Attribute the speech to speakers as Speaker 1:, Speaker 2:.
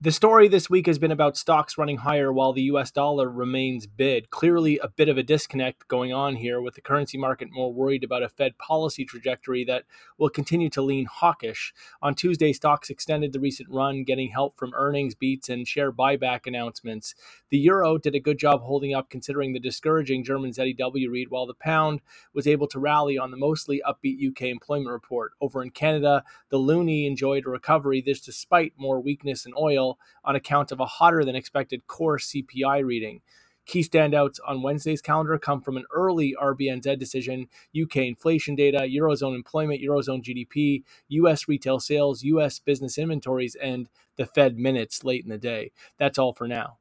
Speaker 1: The story this week has been about stocks running higher while the US dollar remains bid. Clearly, a bit of a disconnect going on here, with the currency market more worried about a Fed policy trajectory that will continue to lean hawkish. On Tuesday, stocks extended the recent run, getting help from earnings beats and share buyback announcements. The euro did a good job holding up considering the discouraging German ZEW read, while the pound was able to rally on the mostly upbeat UK employment report. Over in Canada, the loonie enjoyed a recovery, this despite more weakness in oil on account of a hotter than expected core CPI reading. Key standouts on Wednesday's calendar come from an early RBNZ decision, UK inflation data, Eurozone employment, Eurozone GDP, US retail sales, US business inventories, and the Fed minutes late in the day. That's all for now.